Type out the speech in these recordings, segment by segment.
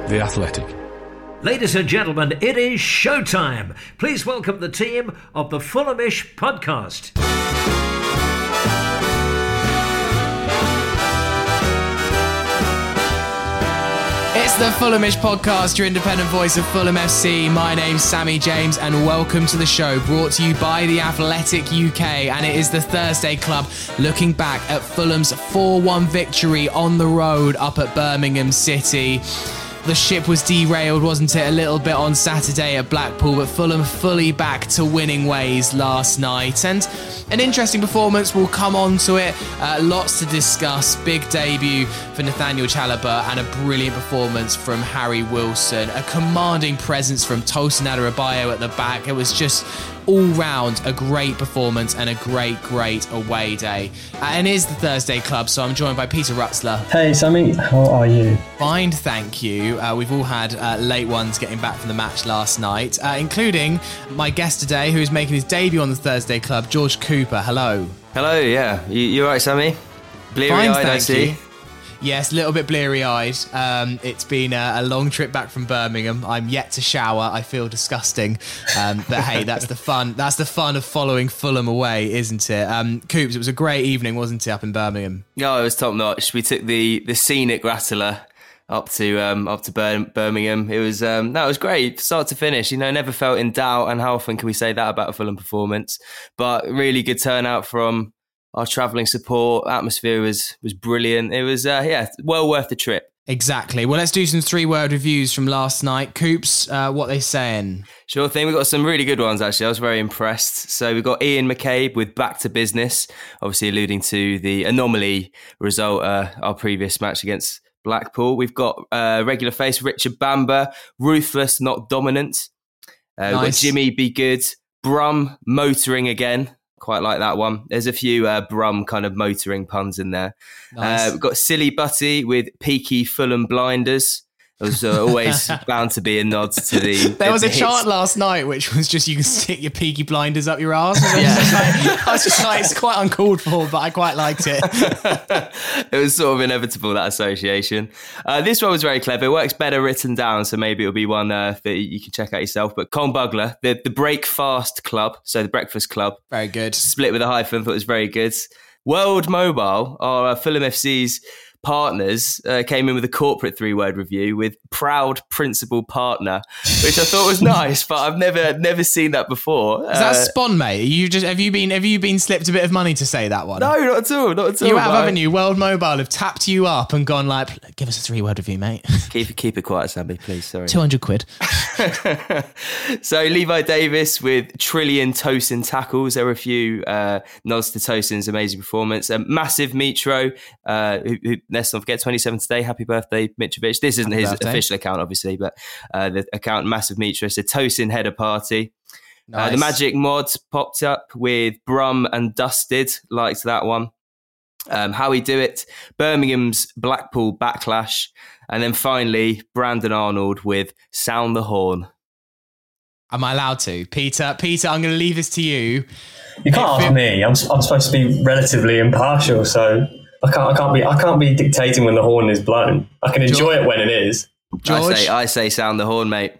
The Athletic. Ladies and gentlemen, it is showtime. Please welcome the team of the Fulhamish podcast. It's the Fulhamish podcast, your independent voice of Fulham FC. My name's Sammy James and welcome to the show, brought to you by The Athletic UK. And it is the Thursday Club looking back at Fulham's 4-1 victory on the road up at Birmingham City. The ship was derailed, wasn't it, a little bit on Saturday at Blackpool, but Fulham fully back to winning ways last night. And an interesting performance, we'll come on to it. Lots to discuss. Big debut for Nathaniel Chalobah and a brilliant performance from Harry Wilson. A commanding presence from Tosin Adarabioyo at the back. It was just all round a great performance and a great away day. And it is the Thursday Club, so I'm joined by Peter Rutzler. Hey Sammy, how are you? Fine, thank you. We've all had late ones getting back from the match last night, including my guest today, who is making his debut on the Thursday Club, George Cooper. Hello. Hello, yeah. You all right, Sammy? Fine, Bleary-eyed, I see. you. Yes, a little bit bleary-eyed. It's been a long trip back from Birmingham. I'm yet to shower. I feel disgusting. But hey, that's the fun. That's the fun of following Fulham away, isn't it? Coops, it was a great evening, wasn't it, up in Birmingham? Yeah, it was top notch. We took the scenic Rattler up to Birmingham. It was it was great, start to finish. Never felt in doubt. And how often can we say that about a Fulham performance? But really good turnout from our travelling support. Atmosphere was brilliant. It was well worth the trip. Exactly. Well, let's do some 3-word reviews from last night. Coops, what they saying? Sure thing. We've got some really good ones, actually. I was very impressed. So we've got Ian McCabe with Back to Business, obviously alluding to the anomaly result, our previous match against Blackpool. We've got regular face Richard Bamber, Ruthless, Not Dominant. Nice. We've got Jimmy Be Good, Brum, Motoring Again. Quite like that one. There's a few Brum kind of motoring puns in there. Nice. We've got Silly Butty with Peaky Fulham Blinders. There's always bound to be a nod to the... There was a hits. chart last night which was just you can stick your Peaky Blinders up your arse. I was just like, it's quite uncalled for, but I quite liked it. It was sort of inevitable, that association. This one was very clever. It works better written down, so maybe it'll be one that you can check out yourself. But Colm Bugler, the Breakfast Club, so the Breakfast Club. Very good. Split with a hyphen, thought it was very good. World Mobile, our Fulham FC's partners, came in with a corporate 3-word review with Proud Principal Partner, which I thought was nice, but I've never seen that before. Is that Spon, mate? Have you been slipped a bit of money to say that one? No, not at all. You have, haven't you? World Mobile have tapped you up and gone like, give us a 3-word review, mate. Keep it quiet, Sammy, please. Sorry. 200 quid. So Levi Davis with Trillion Tosin tackles. There were a few nods to Tosin's amazing performance. Massive Mitro, who let's not forget, 27 today. Happy birthday, Mitrovic. This isn't his official account, obviously, but the account Massive Mitro said Tosin header party. Nice. The Magic Mods popped up with Brum and Dusted. Liked that one. How We Do It, Birmingham's Blackpool Backlash. And then finally, Brandon Arnold with Sound the Horn. Am I allowed to? Peter, I'm going to leave this to you. You can't ask me. I'm supposed to be relatively impartial, so I can't be dictating when the horn is blown. I can enjoy it when it is. George? I say sound the horn, mate.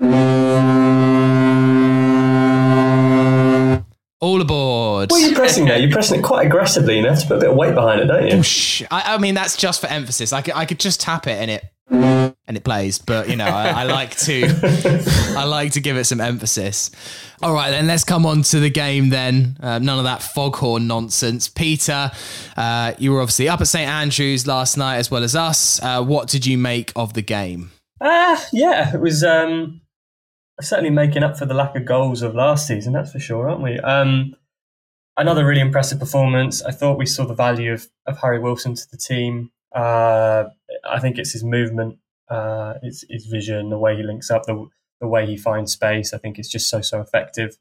All aboard. What are you pressing there? You're pressing it quite aggressively. You have to put a bit of weight behind it, don't you? I mean, that's just for emphasis. I could just tap it and it plays, but I like to give it some emphasis. All right, then let's come on to the game then. None of that foghorn nonsense. Peter, you were obviously up at St Andrews last night as well as us. What did you make of the game? Yeah, it was certainly making up for the lack of goals of last season, that's for sure, aren't we? Another really impressive performance. I thought we saw the value of Harry Wilson to the team. I think it's his movement, his vision, the way he links up, the way he finds space. I think it's just so effective.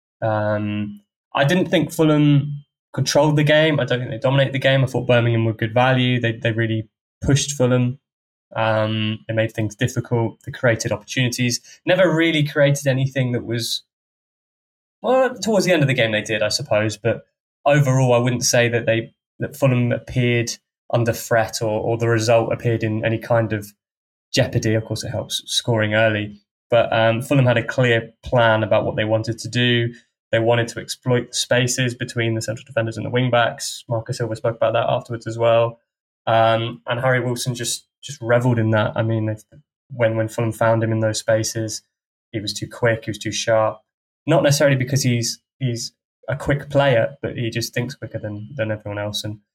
I didn't think Fulham controlled the game. I don't think they dominated the game. I thought Birmingham were good value. They really pushed Fulham. They made things difficult. They created opportunities. Never really created anything that was... Well, towards the end of the game they did, I suppose. But overall, I wouldn't say that Fulham appeared under threat or the result appeared in any kind of jeopardy. Of course, it helps scoring early. But Fulham had a clear plan about what they wanted to do. They wanted to exploit the spaces between the central defenders and the wing-backs. Marcus Silva spoke about that afterwards as well. And Harry Wilson just revelled in that. I mean, when Fulham found him in those spaces, he was too quick, he was too sharp. Not necessarily because he's a quick player, but he just thinks quicker than everyone else. And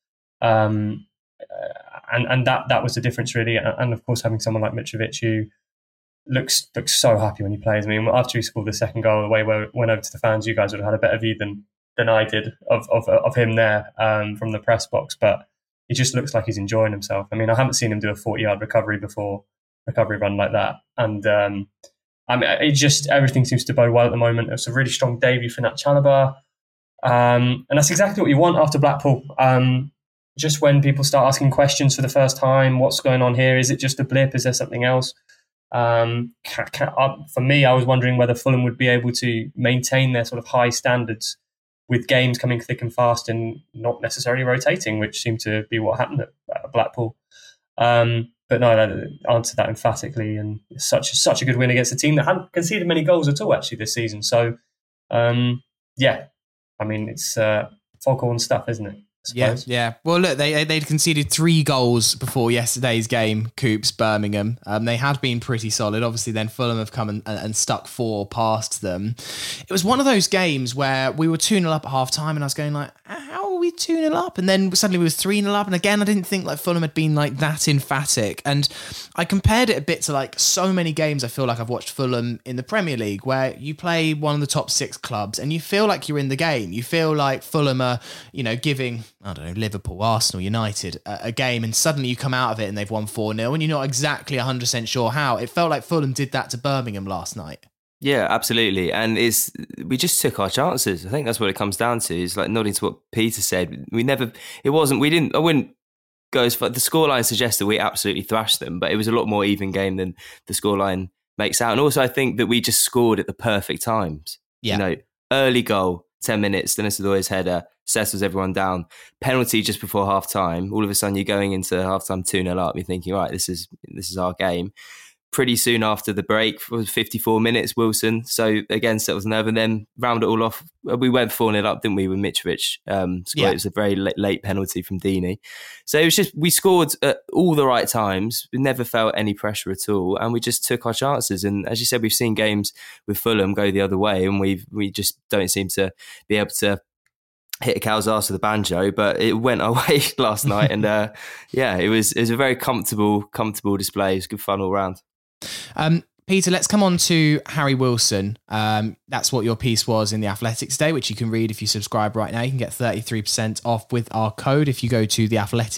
that was the difference, really. And of course, having someone like Mitrovic who looks so happy when he plays. I mean, after he scored the second goal, the way where it went over to the fans, you guys would have had a better view than I did of him there from the press box. But he just looks like he's enjoying himself. I mean, I haven't seen him do a 40-yard recovery run like that. And I mean, it just, everything seems to bode well at the moment. It's a really strong debut for Nat Chalobah. And that's exactly what you want after Blackpool. Just when people start asking questions for the first time, what's going on here? Is it just a blip? Is there something else? For me, I was wondering whether Fulham would be able to maintain their sort of high standards with games coming thick and fast and not necessarily rotating, which seemed to be what happened at Blackpool. But no, I answered that emphatically, and such a good win against a team that hadn't conceded many goals at all actually this season. So, yeah, I mean, it's foghorn stuff, isn't it? Yeah. Well, look, they'd conceded 3 goals before yesterday's game, Coops, Birmingham. They had been pretty solid. Obviously, then Fulham have come and stuck 4 past them. It was one of those games where we were 2-0 up at half-time, and I was going like, how are we 2-0 up? And then suddenly we were 3-0 up. And again, I didn't think like Fulham had been like that emphatic. And I compared it a bit to like so many games I feel like I've watched Fulham in the Premier League, where you play one of the top 6 clubs and you feel like you're in the game. You feel like Fulham are, giving, I don't know, Liverpool, Arsenal, United, a game, and suddenly you come out of it and they've won 4-0 and you're not exactly 100% sure how. It felt like Fulham did that to Birmingham last night. Yeah, absolutely. And we just took our chances. I think that's what it comes down to. It's like nodding to what Peter said. I wouldn't go as far. The scoreline suggests that we absolutely thrashed them, but it was a lot more even game than the scoreline makes out. And also I think that we just scored at the perfect times. Yeah. Early goal, 10 minutes, Denis Oddoi's header, settles everyone down. Penalty just before half time. All of a sudden you're going into half time 2-0 up. You're thinking, right, this is our game. Pretty soon after the break, for 54 minutes, Wilson. So again, settles nerve, and then round it all off. We went 4-0 up, didn't we, with Mitrovic? It was a very late penalty from Deeney. So it was just, we scored at all the right times. We never felt any pressure at all, and we just took our chances. And as you said, we've seen games with Fulham go the other way, and we just don't seem to be able to hit a cow's arse with a banjo, but it went our way last night. And it was a very comfortable display. It was good fun all round. Peter, let's come on to Harry Wilson. That's what your piece was in The Athletic today, which you can read if you subscribe right now. You can get 33% off with our code if you go to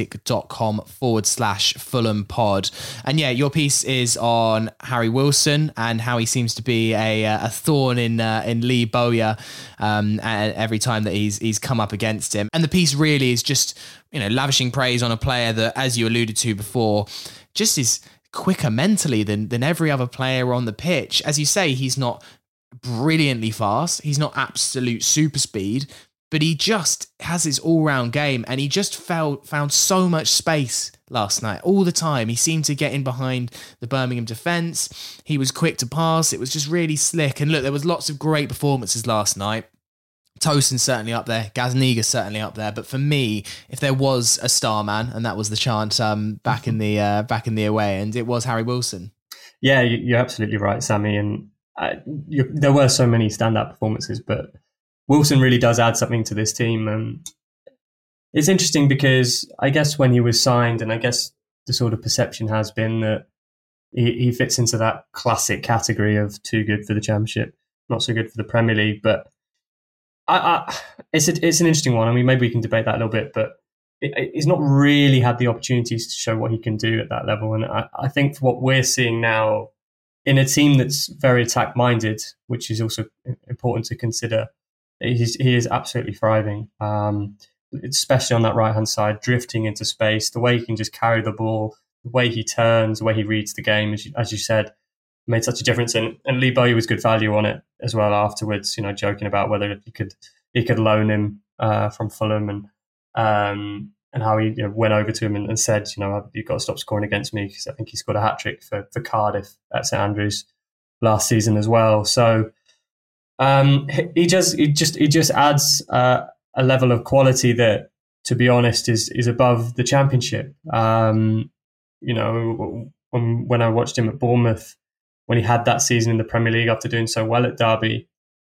theathletic.com/Fulham pod. And yeah, your piece is on Harry Wilson and how he seems to be a thorn in Lee Bowyer every time that he's come up against him. And the piece really is just, lavishing praise on a player that, as you alluded to before, just is quicker mentally than every other player on the pitch. As you say, he's not brilliantly fast. He's not absolute super speed, but he just has his all-round game, and he just found so much space last night all the time. He seemed to get in behind the Birmingham defence. He was quick to pass. It was just really slick. And look, there was lots of great performances last night. Tosin's certainly up there. Gazaniga's certainly up there. But for me, if there was a star man, and that was the chant back in the away end, it was Harry Wilson. Yeah, you're absolutely right, Sammy. And there were so many standout performances, but Wilson really does add something to this team. It's interesting because I guess when he was signed, and I guess the sort of perception has been that he fits into that classic category of too good for the Championship, not so good for the Premier League, but it's an interesting one. I mean, maybe we can debate that a little bit, but he's not really had the opportunities to show what he can do at that level. And I think what we're seeing now in a team that's very attack-minded, which is also important to consider, he is absolutely thriving, especially on that right-hand side, drifting into space, the way he can just carry the ball, the way he turns, the way he reads the game, as you said, made such a difference. And Lee Bowyer was good value on it as well afterwards, joking about whether he could loan him from Fulham. And how he went over to him and said, you've got to stop scoring against me, because I think he scored a hat-trick for Cardiff at St Andrews last season as well. So he just adds a level of quality that, to be honest, is above the Championship. When I watched him at Bournemouth, when he had that season in the Premier League after doing so well at Derby,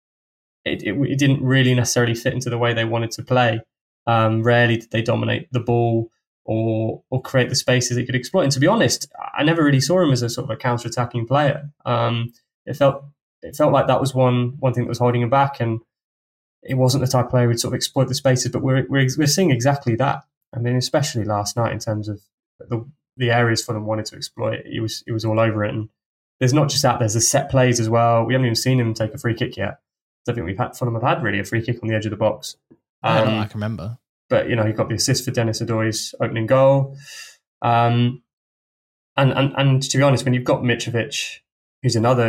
it didn't really necessarily fit into the way they wanted to play. Rarely did they dominate the ball or create the spaces they could exploit. And to be honest, I never really saw him as a sort of a counter-attacking player. It felt like that was one thing that was holding him back, and it wasn't the type of player who'd sort of exploit the spaces. But we're seeing exactly that. I mean, especially last night in terms of the areas Fulham wanted to exploit. He was all over it. And there's not just that, there's the set plays as well. We haven't even seen him take a free kick yet. I don't think Fulham have had really a free kick on the edge of the box. I can remember. But, he got the assist for Dennis Adoy's opening goal. And to be honest, when you've got Mitrovic, who's another,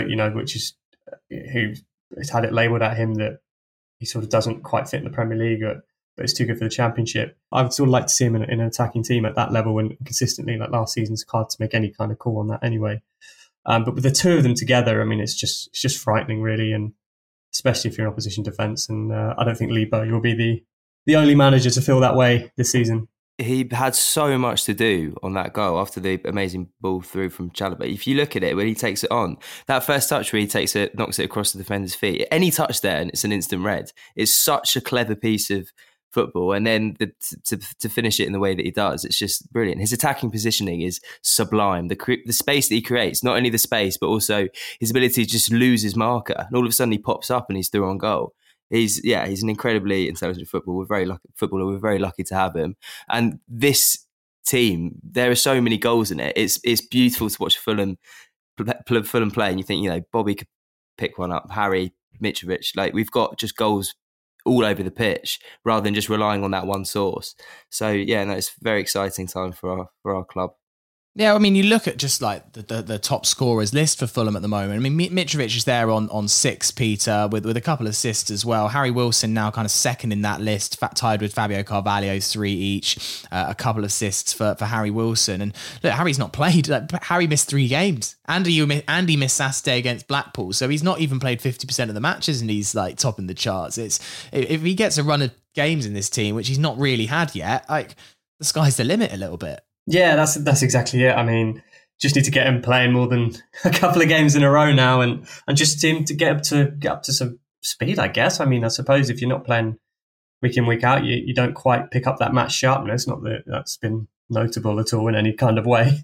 who has had it labelled at him that he sort of doesn't quite fit in the Premier League, but it's too good for the Championship. I would sort of like to see him in an attacking team at that level, and consistently, like last season, it's hard to make any kind of call on that anyway. But with the two of them together, I mean, it's just frightening, really, and especially if you're in opposition defence. And I don't think Lee Bowyer will be the only manager to feel that way this season. He had so much to do on that goal after the amazing ball through from Chalobah. If you look at it, when he takes it on, that first touch where he knocks it across the defender's feet, any touch there and it's an instant red. It's such a clever piece of football. And then to finish it in the way that he does, it's just brilliant. His attacking positioning is sublime. The space that he creates, not only the space, but also his ability to just lose his marker. And all of a sudden he pops up and he's through on goal. He's an incredibly intelligent footballer. We're very lucky to have him. And this team, there are so many goals in it. It's beautiful to watch Fulham play, and you think, Bobby could pick one up, Harry, Mitrovic. Like, we've got just goals all over the pitch rather than just relying on that one source. So it's a very exciting time for our club. Yeah, I mean, you look at just like the top scorers list for Fulham at the moment. I mean, Mitrovic is there on 6, Peter, with a couple of assists as well. Harry Wilson now kind of second in that list, tied with Fabio Carvalho, 3 each. A couple of assists for Harry Wilson. And look, Harry's not played. Harry missed 3 games. Andy missed Saturday against Blackpool, so he's not even played 50% of the matches, and he's like topping the charts. If he gets a run of games in this team, which he's not really had yet, like the sky's the limit a little bit. Yeah, that's exactly it. I mean, just need to get him playing more than a couple of games in a row now, and just him to get up to some speed, I guess. I mean, I suppose if you're not playing week in, week out, you don't quite pick up that match sharpness. Not that that's been notable at all in any kind of way.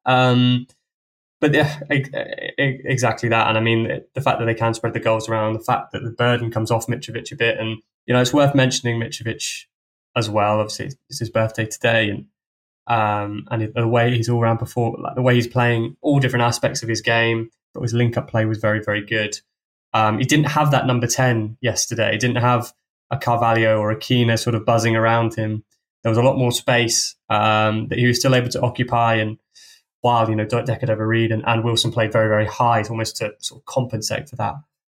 But yeah, exactly that. And I mean, the fact that they can spread the goals around, the fact that the burden comes off Mitrovic a bit, and it's worth mentioning Mitrovic as well. Obviously, it's his birthday today, and the way he's all round the way he's playing all different aspects of his game, but his link-up play was very, very good. He didn't have that number 10 yesterday. He didn't have a Carvalho or a Keane sort of buzzing around him. There was a lot more space that he was still able to occupy, and while Decker-Reid and Wilson played very, very high, almost to sort of compensate for that.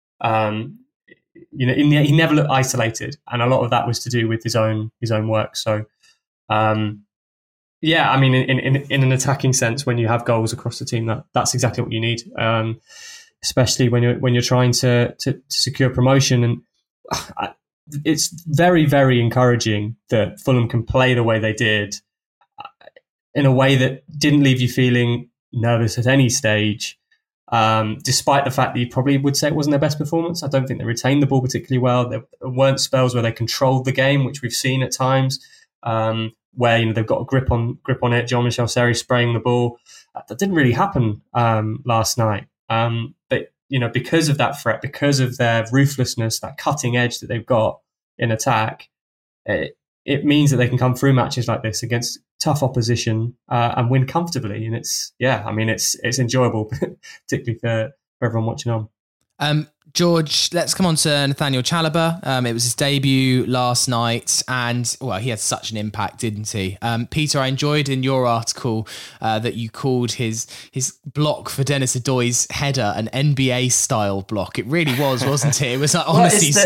He never looked isolated, and a lot of that was to do with his own work. So. Yeah, I mean, in an attacking sense, when you have goals across the team, that's exactly what you need, especially when you're trying to secure promotion. And it's very, very encouraging that Fulham can play the way they did, in a way that didn't leave you feeling nervous at any stage, despite the fact that you probably would say it wasn't their best performance. I don't think they retained the ball particularly well. There weren't spells where they controlled the game, which we've seen at times. Where they've got a grip on it. Jean-Michel Seri spraying the ball. That didn't really happen last night. But because of that threat, because of their ruthlessness, that cutting edge that they've got in attack, it means that they can come through matches like this against tough opposition and win comfortably. And it's enjoyable, particularly for everyone watching on. George, let's come on to Nathaniel Chalobah. It was his debut last night, and he had such an impact, didn't he? Peter, I enjoyed in your article that you called his block for Dennis Adoy's header an NBA style block. It really was, wasn't it? It was like, honestly, sir.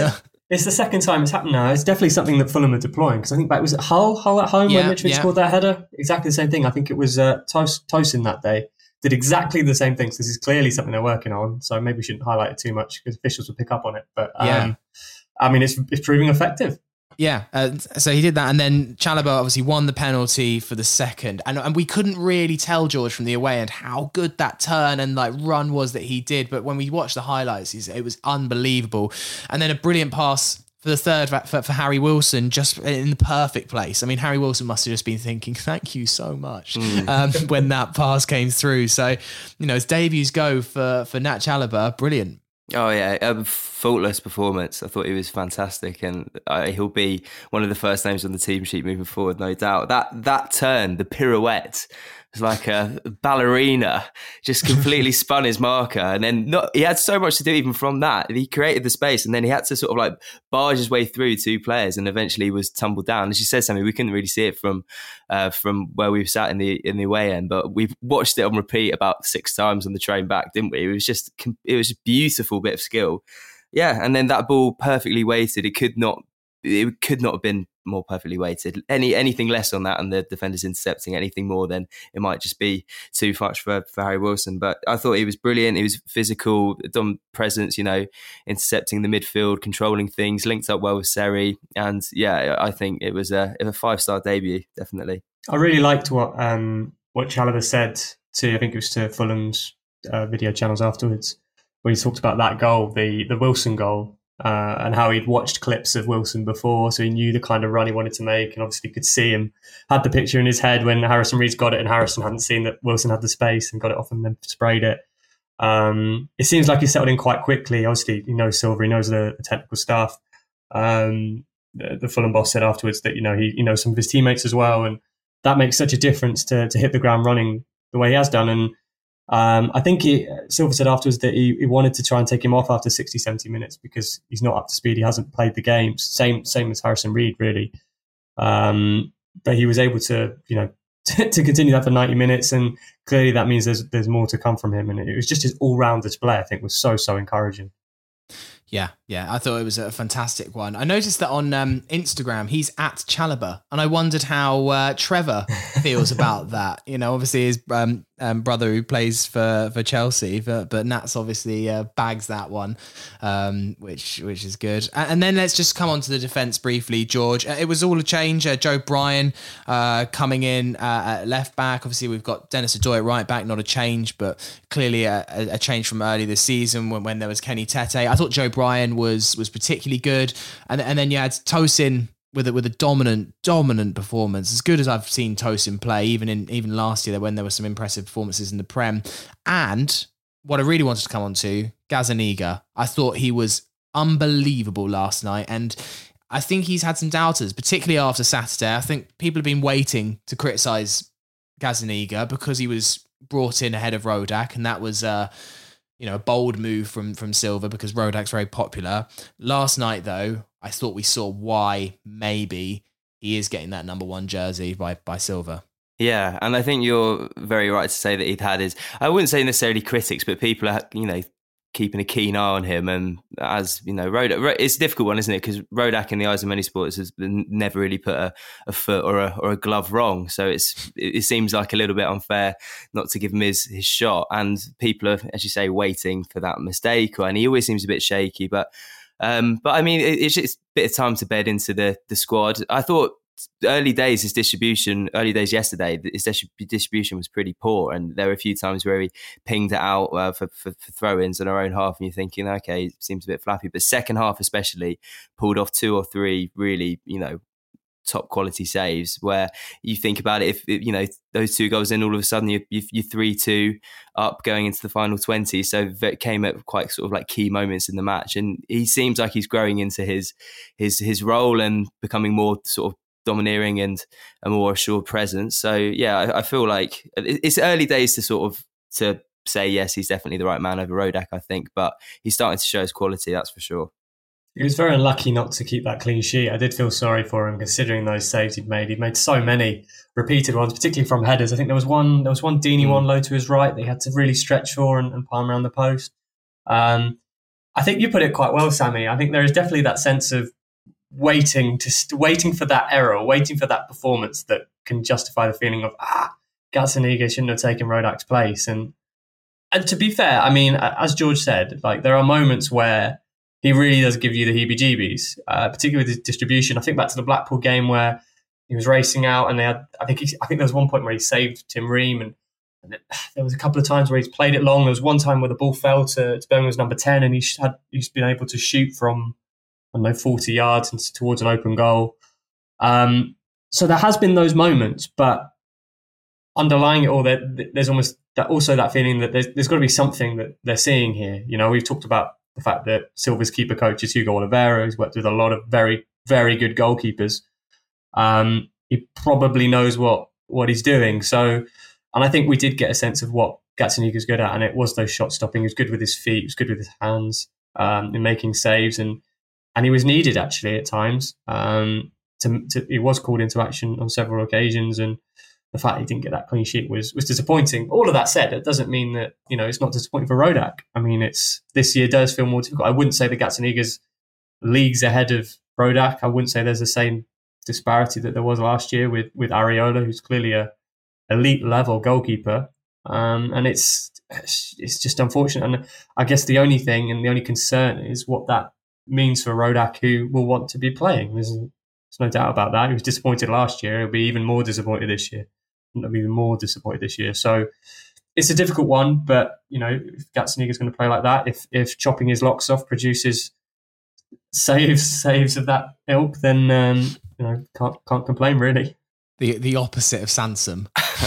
It's the second time it's happened now. It's definitely something that Fulham are deploying, because I think back, was it Hull at home when Mitrovic scored that header? Exactly the same thing. I think it was Tosin that day did exactly the same thing. So this is clearly something they're working on. So maybe we shouldn't highlight it too much because officials will pick up on it. But I mean, it's proving effective. Yeah, so he did that, and then Chalobah obviously won the penalty for the second, and we couldn't really tell, George, from the away end how good that turn and like run was that he did, but when we watched the highlights, it was unbelievable. And then a brilliant pass for the third for Harry Wilson, just in the perfect place. I mean, Harry Wilson must have just been thinking, thank you so much, when that pass came through. So, his debuts go for Nat Chalobah, brilliant. Oh yeah, a faultless performance. I thought he was fantastic, and he'll be one of the first names on the team sheet moving forward, no doubt. That turn, the pirouette, was like a ballerina, just completely spun his marker, and then he had so much to do even from that. He created the space, and then he had to sort of like barge his way through two players, and eventually was tumbled down. As you said, Sammy, we couldn't really see it from where we sat in the away end, but we've watched it on repeat about 6 times on the train back, didn't we? It was a beautiful bit of skill. Yeah, and then that ball perfectly weighted. It could not have been more perfectly weighted. Anything less on that and the defenders intercepting anything more, then it might just be too much for Harry Wilson. But I thought he was brilliant. He was physical, dom presence, intercepting the midfield, controlling things, linked up well with Seri. And yeah, I think it was a 5-star debut, definitely. I really liked what Chalobah said I think it was to Fulham's video channels afterwards, where he talked about that goal, the Wilson goal, and how he'd watched clips of Wilson before, so he knew the kind of run he wanted to make, and obviously could see him, had the picture in his head when Harrison Reed's got it, and Harrison hadn't seen that Wilson had the space and got it off and then sprayed it. It seems like he settled in quite quickly. Obviously, he knows Silva, he knows the technical staff. The Fulham boss said afterwards that, he knows some of his teammates as well, and that makes such a difference to hit the ground running the way he has done. And I think Silva said afterwards that he wanted to try and take him off after 60, 70 minutes because he's not up to speed. He hasn't played the games. Same as Harrison Reed, really. But he was able to, to continue that for 90 minutes. And clearly that means there's more to come from him. And it was just his all-round display, I think, was so encouraging. Yeah, I thought it was a fantastic one. I noticed that on Instagram, he's at Chalobah, and I wondered how Trevor feels about that. Obviously his brother who plays for Chelsea, but Nats obviously bags that one, which is good. And then let's just come on to the defence briefly, George. It was all a change. Joe Bryan coming in at left back. Obviously we've got Dennis Odoi at right back, not a change, but clearly a change from early this season when there was Kenny Tete. I thought Joe Bryan was particularly good, and then you had Tosin with a dominant performance, as good as I've seen Tosin play, even last year when there were some impressive performances in the Prem. And what I really wanted to come on to, Gazzaniga. I thought he was unbelievable last night, and I think he's had some doubters, particularly after Saturday. I think people have been waiting to criticise Gazzaniga because he was brought in ahead of Rodak, and that was a bold move from Silva because Rodak's very popular. Last night, though, I thought we saw why maybe he is getting that number 1 jersey by Silva. Yeah, and I think you're very right to say that he'd had his, I wouldn't say necessarily critics, but people are, keeping a keen eye on him. And as Rodak, it's a difficult one, isn't it? Because Rodak, in the eyes of many supporters, has never really put a foot or a glove wrong. So it seems like a little bit unfair not to give him his shot. And people are, as you say, waiting for that mistake. And he always seems a bit shaky. But I mean, it's just a bit of time to bed into the squad. I thought early days yesterday, his distribution was pretty poor, and there were a few times where he pinged it out for throw-ins in our own half, and you're thinking, okay, it seems a bit flappy. But second half especially, pulled off 2 or 3 really, top quality saves where you think about it, if those 2 goals in, all of a sudden you're 3-2 up going into the final 20. So it came at quite sort of like key moments in the match, and he seems like he's growing into his role and becoming more sort of domineering and a more assured presence. So yeah, I feel like it's early days to say yes, he's definitely the right man over Rodak, I think, but he's starting to show his quality, that's for sure. He was very unlucky not to keep that clean sheet. I did feel sorry for him considering those saves he'd made. He'd made so many repeated ones, particularly from headers. I think there was one Deeney one low to his right that he had to really stretch for and palm around the post. I think you put it quite well, Sammy. I think there is definitely that sense of waiting for that error, waiting for that performance that can justify the feeling of Gazzaniga shouldn't have taken Rodak's place. And to be fair, I mean, as George said, like there are moments where he really does give you the heebie-jeebies, particularly with his distribution. I think back to the Blackpool game where he was racing out, and I think there was one point where he saved Tim Ream, and there was a couple of times where he's played it long. There was one time where the ball fell to Birmingham's number 10, and he's been able to shoot from 40 yards and towards an open goal. So there has been those moments, but underlying it all, there's almost that feeling that there's got to be something that they're seeing here. You know, we've talked about the fact that Silver's keeper coach is Hugo Oliveira. He's worked with a lot of very, very good goalkeepers. He probably knows what he's doing. So, and I think we did get a sense of what Gazzaniga's good at, and it was those shot stopping. He was good with his feet. He was good with his hands in making saves, and he was needed actually at times. He was called into action on several occasions, and the fact he didn't get that clean sheet was disappointing. All of that said, it doesn't mean that, you know, it's not disappointing for Rodak. I mean, this year does feel more difficult. I wouldn't say that Gazzaniga's leagues ahead of Rodak. I wouldn't say there's the same disparity that there was last year with Areola, who's clearly a elite level goalkeeper. And it's just unfortunate. And I guess the only thing and the only concern is what that means for Rodak, who will want to be playing. There's no doubt about that. He was disappointed last year. He'll be even more disappointed this year. So it's a difficult one, but, you know, if Gazzaniga's going to play like that, if chopping his locks off produces saves of that ilk, then you know, can't complain really. The opposite of Sansom.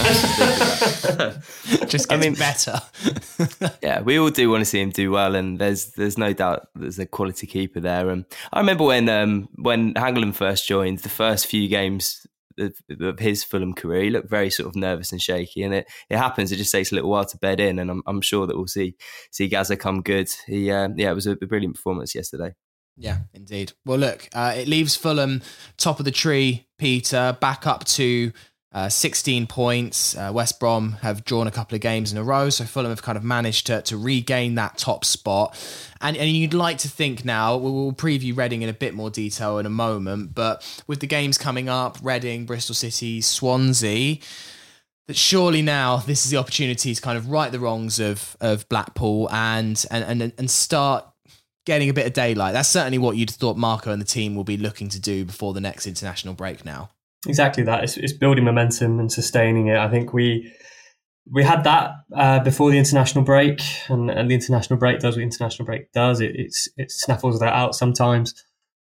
Just gets better. Yeah, we all do want to see him do well, and there's no doubt there's a quality keeper there. And I remember when Hangeland first joined, the first few games of his Fulham career, he looked very sort of nervous and shaky, and it happens. It just takes a little while to bed in, and I'm sure that we'll see Gazza come good. It was a brilliant performance yesterday. Yeah, indeed. Well, look, it leaves Fulham top of the tree, Peter, back up to 16 points. West Brom have drawn a couple of games in a row, so Fulham have kind of managed to regain that top spot. And you'd like to think now, we'll preview Reading in a bit more detail in a moment, but with the games coming up, Reading, Bristol City, Swansea, that surely now this is the opportunity to kind of right the wrongs of Blackpool and start getting a bit of daylight. That's certainly what you'd thought Marco and the team will be looking to do before the next international break now. Exactly that. It's building momentum and sustaining it. I think we had that before the international break, and the international break does what international break does. It snaffles that out sometimes.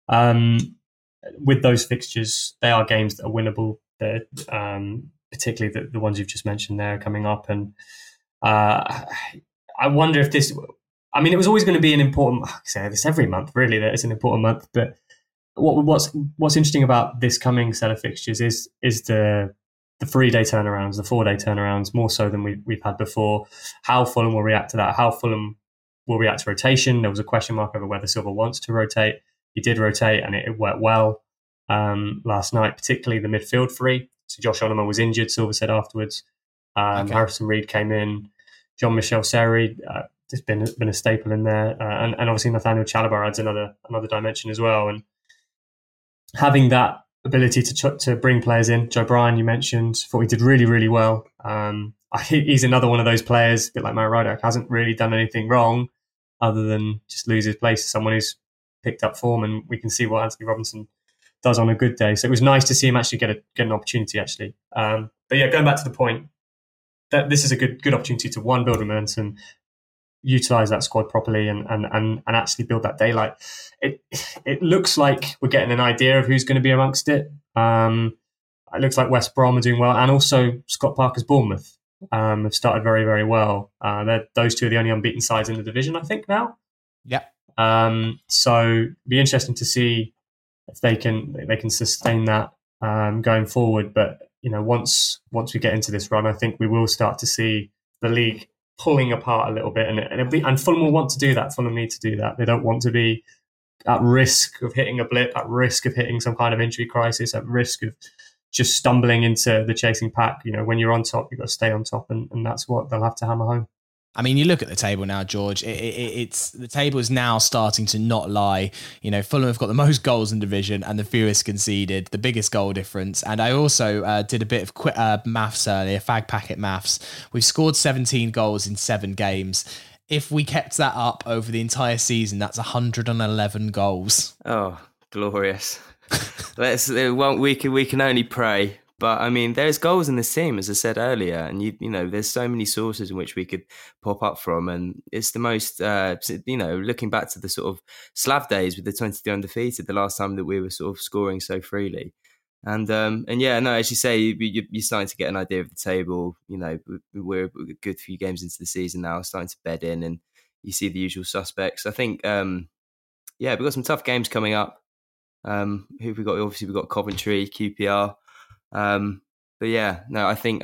With those fixtures, they are games that are winnable. They're, particularly the ones you've just mentioned there coming up. And I wonder if this... I mean, it was always going to be an important... I say this every month, really, that it's an important month. But what's interesting about this coming set of fixtures is the 3-day turnarounds, the 4-day turnarounds, more so than we've had before. How Fulham will react to that, how Fulham will react to rotation. There was a question mark over whether Silva wants to rotate. He did rotate, and it worked well last night, particularly the midfield three. So Josh Onomah was injured, Silva said afterwards. Okay. Harrison Reed came in. Jean-Michel Seri... it's been a staple in there, and obviously Nathaniel Chalobah adds another dimension as well. And having that ability to bring players in, Joe Bryan, you mentioned, thought he did really, really well. He's another one of those players, a bit like Mario Rodak, hasn't really done anything wrong other than just lose his place to someone who's picked up form, and we can see what Anthony Robinson does on a good day. So it was nice to see him actually get an opportunity actually. But yeah, going back to the point, that this is a good opportunity to build momentum, utilize that squad properly and actually build that daylight. It looks like we're getting an idea of who's going to be amongst it. It looks like West Brom are doing well, and also Scott Parker's Bournemouth have started very, very well. Those two are the only unbeaten sides in the division, I think, now. Yeah. So it'd be interesting to see if they can sustain that going forward. But you know, once we get into this run, I think we will start to see the league pulling apart a little bit, and Fulham will want to do that. Fulham need to do that. They don't want to be at risk of hitting a blip, at risk of hitting some kind of injury crisis, at risk of just stumbling into the chasing pack. You know, when you're on top, you've got to stay on top, and that's what they'll have to hammer home. I mean, you look at the table now, George. It's the table is now starting to not lie. You know, Fulham have got the most goals in the division and the fewest conceded, the biggest goal difference. And I also did a bit of maths earlier, fag packet maths. We've scored 17 goals in 7 games. If we kept that up over the entire season, that's 111 goals. Oh, glorious! We can only pray. But I mean, there's goals in this team, as I said earlier, and you know, there's so many sources in which we could pop up from, and it's the most, looking back to the sort of Slav days with the 23 undefeated, the last time that we were sort of scoring so freely, and yeah, no, as you say, you're starting to get an idea of the table. You know, we're a good few games into the season now, starting to bed in, and you see the usual suspects. I think, we've got some tough games coming up. Who have we got? Obviously, we've got Coventry, QPR. But yeah, no, I think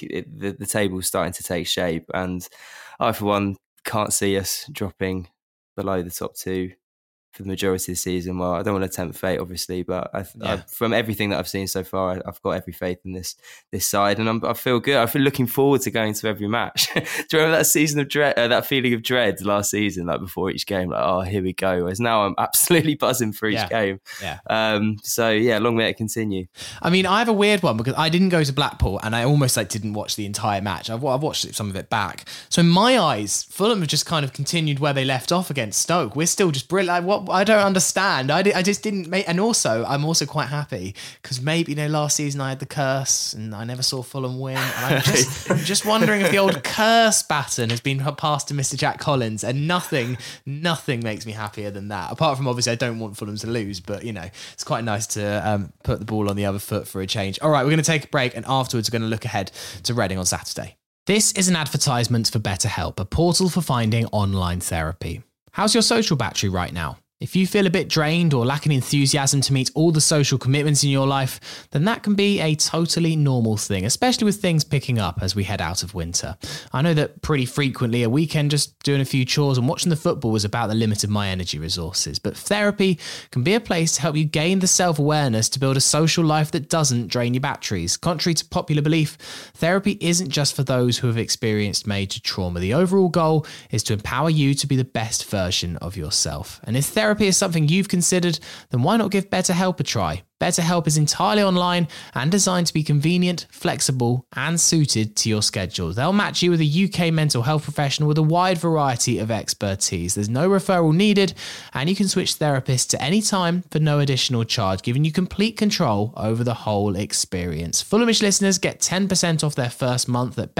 the table's starting to take shape, and I, for one, can't see us dropping below the top 2 for the majority of the season. Well, I don't want to tempt fate, obviously, but from everything that I've seen so far, I've got every faith in this side, and I feel good. I feel looking forward to going to every match. Do you remember that season of dread, that feeling of dread last season, like before each game, like, oh, here we go. Whereas now I'm absolutely buzzing for each game. Yeah. So yeah, long may it continue. I mean, I have a weird one because I didn't go to Blackpool, and I almost didn't watch the entire match. I've watched some of it back. So in my eyes, Fulham have just kind of continued where they left off against Stoke. We're still just brilliant. What I don't understand. I just didn't make, and also I'm also quite happy because maybe, you know, last season I had the curse and I never saw Fulham win, and I'm just wondering if the old curse baton has been passed to Mr. Jack Collins, and nothing makes me happier than that. Apart from, obviously, I don't want Fulham to lose, but you know, it's quite nice to put the ball on the other foot for a change. All right, we're going to take a break, and afterwards we're going to look ahead to Reading on Saturday. This is an advertisement for BetterHelp, a portal for finding online therapy. How's your social battery right now? If you feel a bit drained or lacking enthusiasm to meet all the social commitments in your life, then that can be a totally normal thing, especially with things picking up as we head out of winter. I know that pretty frequently a weekend just doing a few chores and watching the football was about the limit of my energy resources, but therapy can be a place to help you gain the self-awareness to build a social life that doesn't drain your batteries. Contrary to popular belief, therapy isn't just for those who have experienced major trauma. The overall goal is to empower you to be the best version of yourself. And if therapy is something you've considered, then why not give BetterHelp a try? BetterHelp is entirely online and designed to be convenient, flexible, and suited to your schedule. They'll match you with a UK mental health professional with a wide variety of expertise. There's no referral needed, and you can switch therapists at any time for no additional charge, giving you complete control over the whole experience. Fulhamish listeners get 10% off their first month at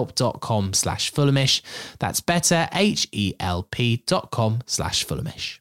betterhelp.com/Fulhamish. That's betterhelp.com/Fulhamish.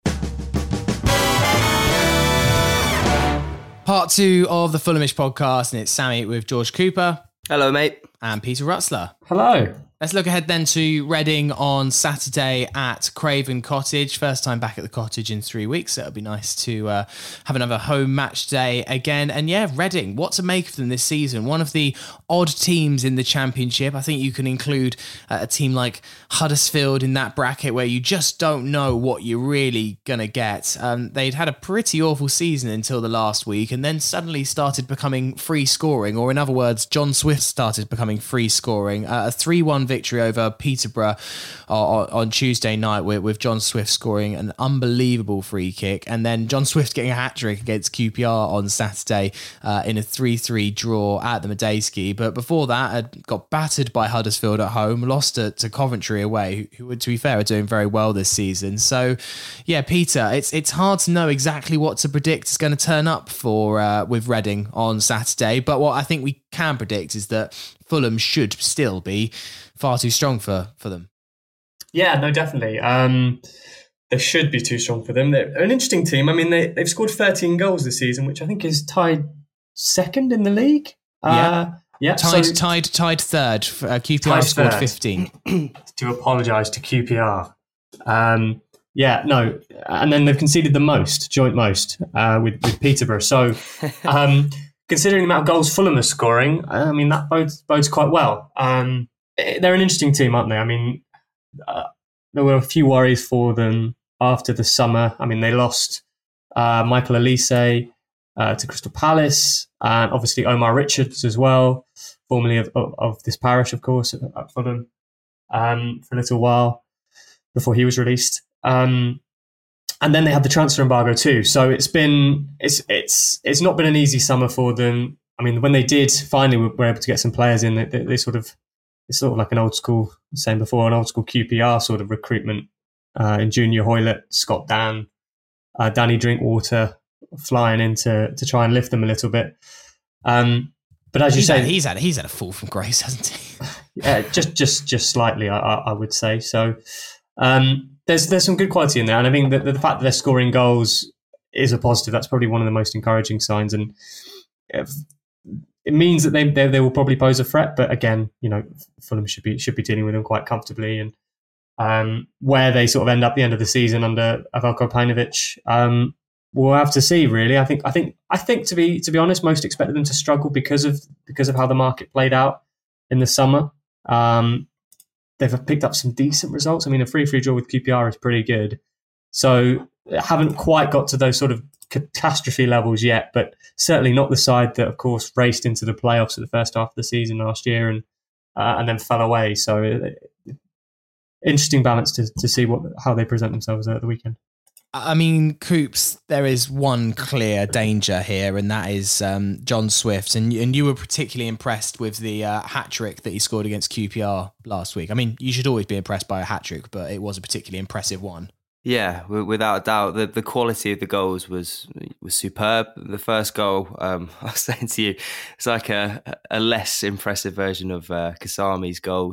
Part 2 of the Fulhamish podcast, and it's Sammy with George Cooper. Hello, mate. And Peter Rutzler. Hello. Let's look ahead then to Reading on Saturday at Craven Cottage. First time back at the Cottage in 3 weeks. So it'll be nice to have another home match day again. And yeah, Reading, what to make of them this season? One of the odd teams in the Championship. I think you can include a team like Huddersfield in that bracket where you just don't know what you're really going to get. They'd had a pretty awful season until the last week, and then suddenly started becoming free scoring, or in other words, John Swift started becoming free scoring. A 3-1 victory over Peterborough on Tuesday night with John Swift scoring an unbelievable free kick, and then John Swift getting a hat-trick against QPR on Saturday in a 3-3 draw at the Madejski. But before that, had got battered by Huddersfield at home, lost to Coventry away, who to be fair are doing very well this season. So yeah, Peter, it's hard to know exactly what to predict is going to turn up for with Reading on Saturday, but what I think we can predict is that Fulham should still be far too strong for them. Yeah, no, definitely. They should be too strong for them. They're an interesting team. I mean, they've scored 13 goals this season, which I think is tied second in the league. Tied third. QPR scored 15. To apologise to QPR. And then they've conceded the most, joint most, with Peterborough. So, considering the amount of goals Fulham are scoring, I mean, that bodes quite well. They're an interesting team, aren't they? I mean, there were a few worries for them after the summer. I mean, they lost Michael Elise to Crystal Palace, and obviously Omar Richards as well, formerly of this parish, of course, at Fulham. for a little while before he was released. And then they had the transfer embargo too. So it's not been an easy summer for them. I mean, when they did finally were able to get some players in, they sort of, it's sort of like an old school, saying before, an old school QPR sort of recruitment in Junior Hoylett, Scott Dan, Danny Drinkwater flying in to try and lift them a little bit. But as you say, he's had a fall from grace, hasn't he? Yeah, just slightly, I would say. So there's some good quality in there, and I think that the fact that they're scoring goals is a positive. That's probably one of the most encouraging signs, and it means that they will probably pose a threat. But again, Fulham should be dealing with them quite comfortably, and where they sort of end up the end of the season under Veljko Paunovic, we'll have to see. Really, I think to be honest, most expected them to struggle because of how the market played out in the summer. They've picked up some decent results. I mean, a 3-3 draw with QPR is pretty good. So haven't quite got to those sort of catastrophe levels yet, but certainly not the side that, of course, raced into the playoffs at the first half of the season last year and then fell away. So interesting balance to see how they present themselves at the weekend. I mean, Coops, there is one clear danger here, and that is John Swift. And you were particularly impressed with the hat-trick that he scored against QPR last week. I mean, you should always be impressed by a hat-trick, but it was a particularly impressive one. Yeah, without a doubt. The quality of the goals was superb. The first goal, I was saying to you, it's like a less impressive version of Kasami's goal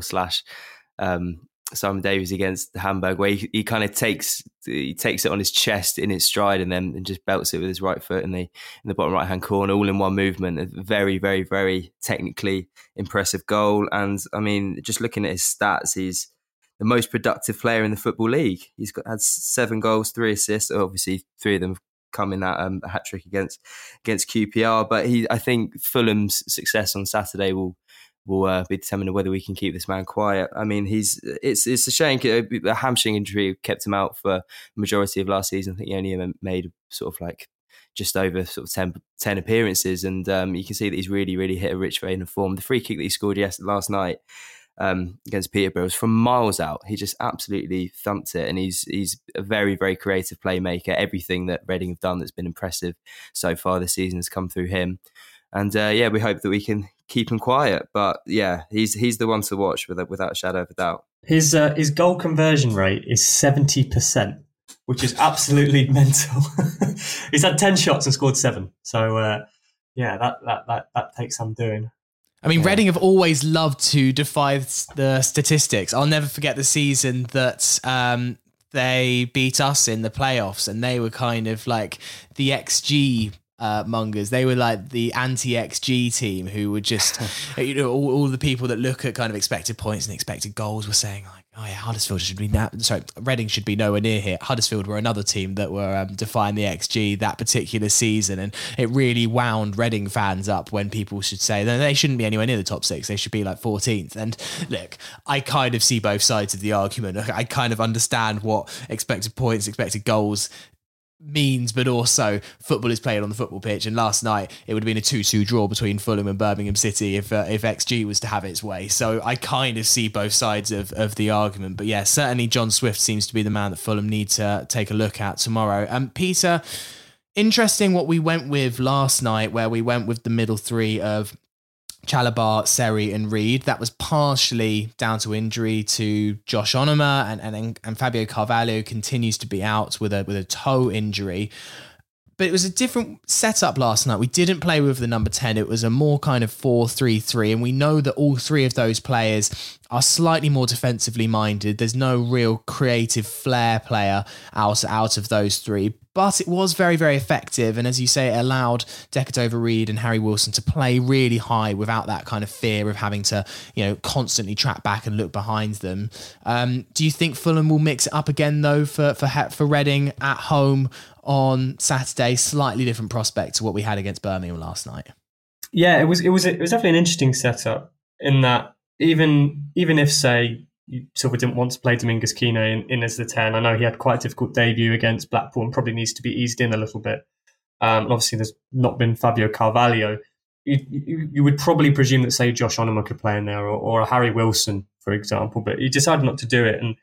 / Simon Davies against Hamburg, where he kind of takes it on his chest in its stride and just belts it with his right foot in the bottom right hand corner, all in one movement. A very, very, very technically impressive goal. And I mean, just looking at his stats, he's the most productive player in the Football League. He's had 7 goals, 3 assists. Obviously, 3 of them come in that hat trick against QPR. But I think Fulham's success on Saturday will be determined whether we can keep this man quiet. I mean, it's a shame. A hamstring injury kept him out for the majority of last season. I think he only made sort of like just over sort of 10 appearances, and you can see that he's really, really hit a rich vein of form. The free kick that he scored last night against Peterborough was from miles out. He just absolutely thumped it, and he's a very, very creative playmaker. Everything that Reading have done that's been impressive so far this season has come through him. And we hope that we can keep him quiet. But yeah, he's the one to watch without a shadow of a doubt. His goal conversion rate is 70%, which is absolutely mental. He's had 10 shots and scored 7. So that takes some doing. I mean, Reading have always loved to defy the statistics. I'll never forget the season that they beat us in the playoffs, and they were kind of like the XG mongers. They were like the anti-XG team who would just, all the people that look at kind of expected points and expected goals were saying like, oh yeah, Reading should be nowhere near here. Huddersfield were another team that were defying the XG that particular season, and it really wound Reading fans up when people should say that they shouldn't be anywhere near the top 6. They should be like 14th. And look, I kind of see both sides of the argument. I kind of understand what expected points, expected goals means, but also football is played on the football pitch, and last night it would have been a 2-2 draw between Fulham and Birmingham City if XG was to have its way. So I kind of see both sides of the argument, but yeah, certainly John Swift seems to be the man that Fulham need to take a look at tomorrow. Peter, interesting what we went with last night, where we went with the middle three of Chalobah, Seri and Reed. That was partially down to injury to Josh Onoma, and Fabio Carvalho continues to be out with a toe injury. But it was a different setup last night. We didn't play with the number 10. It was a more kind of 4-3-3. And we know that all 3 of those players are slightly more defensively minded. There's no real creative flair player out of those 3. But it was very, very effective. And as you say, it allowed Decordova-Reid and Harry Wilson to play really high without that kind of fear of having to, constantly track back and look behind them. Do you think Fulham will mix it up again, though, for Reading at home on Saturday? Slightly different prospect to what we had against Birmingham last night. Yeah, it was definitely an interesting setup in that even if, say, you sort of didn't want to play Domingos Quina in as the 10. I know he had quite a difficult debut against Blackpool and probably needs to be eased in a little bit. Obviously, there's not been Fabio Carvalho. you would probably presume that, say, Josh Onomah could play in there, or a Harry Wilson, for example, but he decided not to do it. And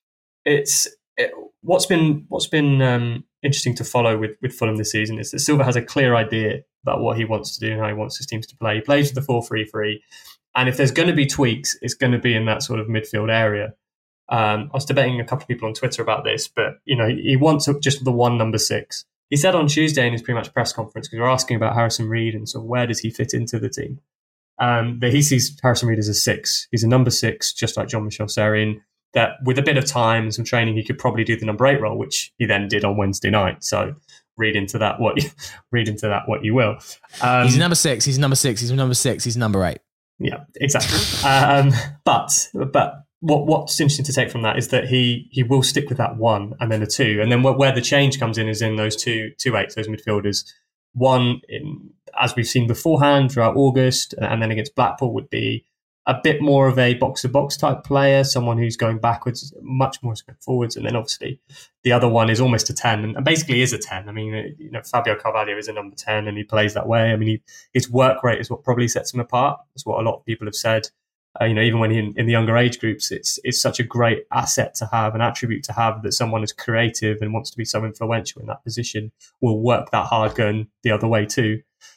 what's been interesting to follow with Fulham this season is that Silva has a clear idea about what he wants to do and how he wants his teams to play. He plays with the 4-3-3, and if there's going to be tweaks, it's going to be in that sort of midfield area. I was debating a couple of people on Twitter about this, but he wants just the one number 6. He said on Tuesday in his pre-match press conference, because we were asking about Harrison Reed and sort of where does he fit into the team, that he sees Harrison Reed as a 6. He's a number 6, just like Jean-Michel Seri, that with a bit of time and some training, he could probably do the number 8 role, which he then did on Wednesday night. So read into that what you will. He's number 6. He's number 6. He's number 6. He's number 8. Yeah, exactly. But what's interesting to take from that is that he will stick with that 1 and then a 2, and then where the change comes in is in those two 8s, those midfielders. One, as we've seen beforehand throughout August, and then against Blackpool, would be a bit more of a box-to-box type player, someone who's going backwards, much more going forwards. And then obviously the other one is almost a 10, and basically is a 10. I mean, Fabio Carvalho is a number 10, and he plays that way. I mean, his work rate is what probably sets him apart. That's what a lot of people have said. Even when in the younger age groups, it's such a great asset to have, an attribute to have, that someone is creative and wants to be so influential in that position will work that hard going the other way too.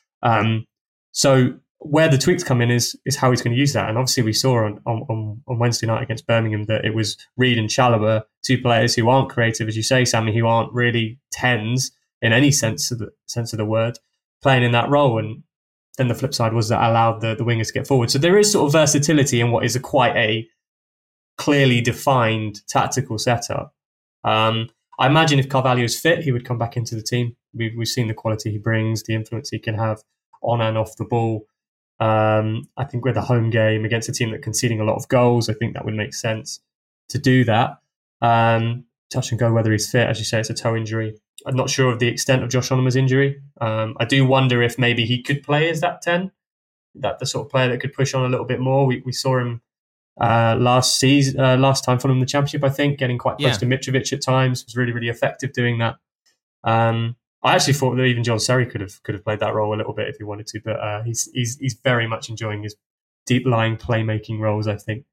So where the tweaks come in is how he's going to use that. And obviously we saw on Wednesday night against Birmingham that it was Reed and Chalobah, 2 players who aren't creative, as you say, Sammy, who aren't really 10s in any sense of the word, playing in that role. And then the flip side was that allowed the wingers to get forward. So there is sort of versatility in what is quite a clearly defined tactical setup. I imagine if Carvalho is fit, he would come back into the team. We've seen the quality he brings, the influence he can have on and off the ball. I think with a home game against a team that's conceding a lot of goals, I think that would make sense to do that. Touch and go whether he's fit. As you say, it's a toe injury. I'm not sure of the extent of Josh Onomah's injury. I do wonder if maybe he could play as that 10, that the sort of player that could push on a little bit more. We saw him last time Fulham in the Championship, I think, getting quite close to Mitrovic at times. Was really, really effective doing that. I actually thought that even John Seri could have played that role a little bit if he wanted to, but he's very much enjoying his deep lying playmaking roles, I think.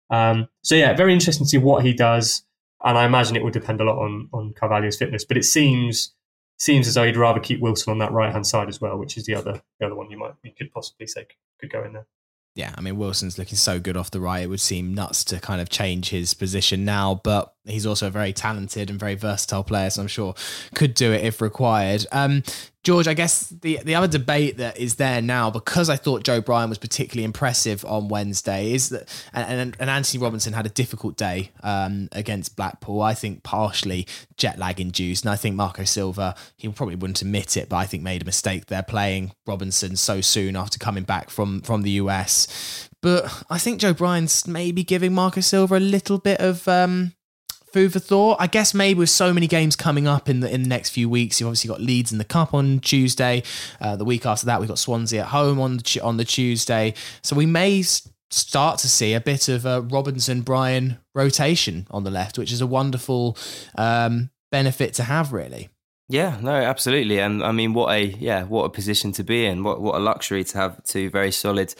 So yeah, very interesting to see what he does, and I imagine it would depend a lot on Carvalho's fitness. But it seems as though he'd rather keep Wilson on that right hand side as well, which is the other one you could possibly say could go in there. Yeah, I mean, Wilson's looking so good off the right. It would seem nuts to kind of change his position now, but he's also a very talented and very versatile player, so I'm sure could do it if required. George, I guess the other debate that is there now, because I thought Joe Bryan was particularly impressive on Wednesday, is that and Anthony Robinson had a difficult day against Blackpool. I think partially jet lag induced, and I think Marco Silva, he probably wouldn't admit it, but I think made a mistake there playing Robinson so soon after coming back from the US. But I think Joe Bryan's maybe giving Marco Silva a little bit of food for thought. I guess maybe with so many games coming up in the next few weeks, you've obviously got Leeds in the Cup on Tuesday. The week after that, we've got Swansea at home on the Tuesday. So we may start to see a bit of a Robinson-Bryan rotation on the left, which is a wonderful benefit to have, really. Yeah, no, absolutely. And I mean, what a position to be in. What a luxury to have 2 very solid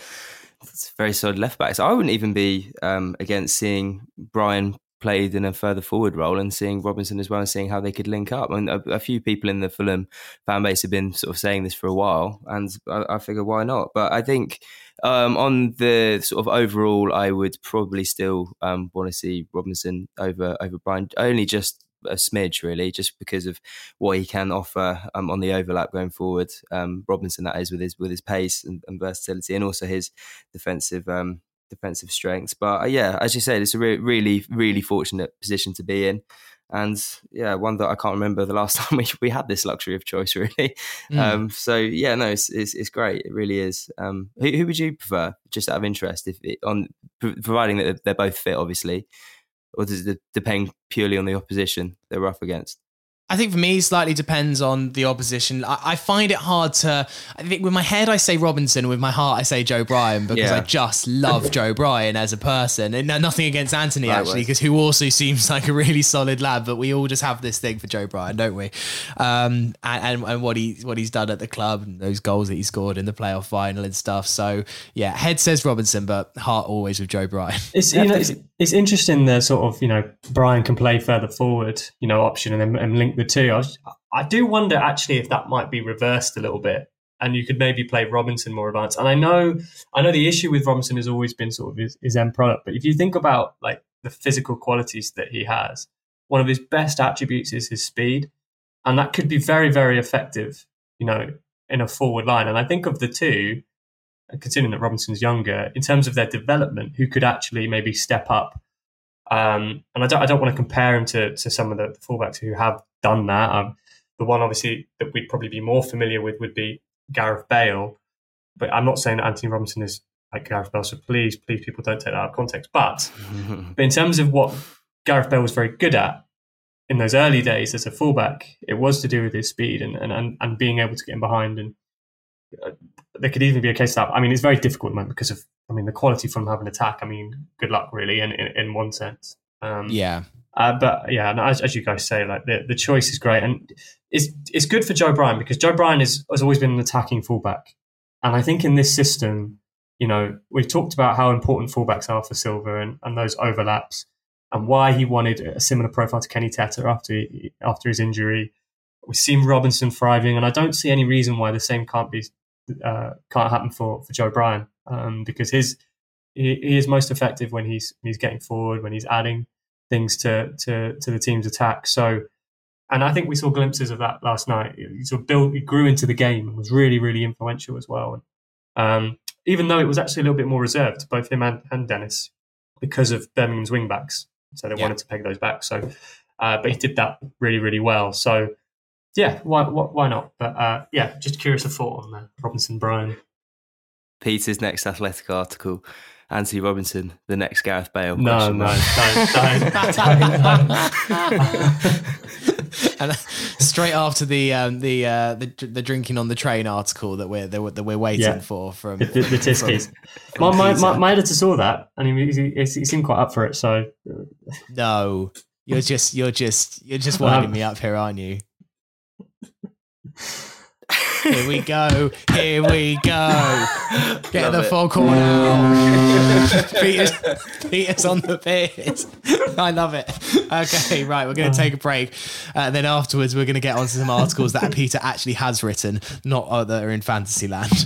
left backs. I wouldn't even be against seeing Bryan played in a further forward role and seeing Robinson as well and seeing how they could link up. And a few people in the Fulham fan base have been sort of saying this for a while, and I figure why not? But I think on the sort of overall, I would probably still want to see Robinson over Bryan, only just a smidge really, just because of what he can offer on the overlap going forward. Robinson, that is, with his pace and versatility, and also his defensive strengths. But as you said, it's a really, really fortunate position to be in. And yeah, one that I can't remember the last time we had this luxury of choice, really. So yeah, no, it's great. It really is. Who would you prefer, just out of interest, providing that they're both fit, obviously, or does it depend purely on the opposition they're up against? I think for me, it slightly depends on the opposition. I find it hard to. I think with my head, I say Robinson. With my heart, I say Joe Bryan because I just love Joe Bryan as a person. And nothing against Anthony, actually, because who also seems like a really solid lad. But we all just have this thing for Joe Bryan, don't we? And what he's done at the club and those goals that he scored in the playoff final and stuff. So yeah, head says Robinson, but heart always with Joe Bryan. It's interesting the sort of, Bryan can play further forward, option and link the two. I do wonder actually if that might be reversed a little bit and you could maybe play Robinson more advanced. And I know the issue with Robinson has always been sort of his end product, but if you think about like the physical qualities that he has, one of his best attributes is his speed. And that could be very, very effective, in a forward line. And I think of the two, considering that Robinson's younger, in terms of their development, who could actually maybe step up. And I don't want to compare him to some of the fullbacks who have done that. The one obviously that we'd probably be more familiar with would be Gareth Bale. But I'm not saying that Anthony Robinson is like Gareth Bale, so please people don't take that out of context. But in terms of what Gareth Bale was very good at in those early days as a fullback, it was to do with his speed and being able to get in behind. And there could even be a case that, it's very difficult at the moment because of, the quality from having an attack. Good luck really in one sense. But yeah, and as you guys say, like the choice is great. And it's good for Joe Bryan because Joe Bryan has always been an attacking fullback. And I think in this system, we've talked about how important fullbacks are for Silva and those overlaps and why he wanted a similar profile to Kenny Teta after his injury. We've seen Robinson thriving, and I don't see any reason why the same can't happen for Joe Bryan because he is most effective when he's getting forward, when he's adding things to the team's attack. So, and I think we saw glimpses of that last night. He grew into the game and was really, really influential as well. Even though it was actually a little bit more reserved, both him and Dennis, because of Birmingham's wing backs. So they wanted to peg those back. So, but he did that really, really well. So, yeah, why not? But just curious of thought on Robinson Bryan. Peter's next Athletic article: Anthony Robinson, the next Gareth Bale. No. And straight after the drinking on the train article that we're waiting for from the Tiskies. My editor saw that and he seemed quite up for it. So no, you're just winding me up here, aren't you? Here we go. Get the foghorn out. Peter's on the pit. I love it. Okay, right, we're going to take a break. Then afterwards, we're going to get onto some articles that Peter actually has written, not that are in Fantasyland.